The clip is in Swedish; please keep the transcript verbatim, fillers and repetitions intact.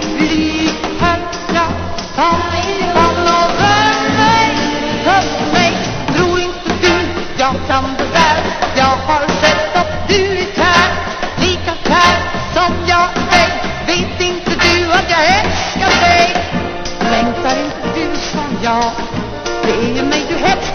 blir högra som ifrån och rör mig, hör mig. Tror inte du jag kan det där? Jag har sett att du är kär, lika kär som jag är. Vet inte du att jag älskar dig? Längtar inte du som jag? Det är ju mig du helst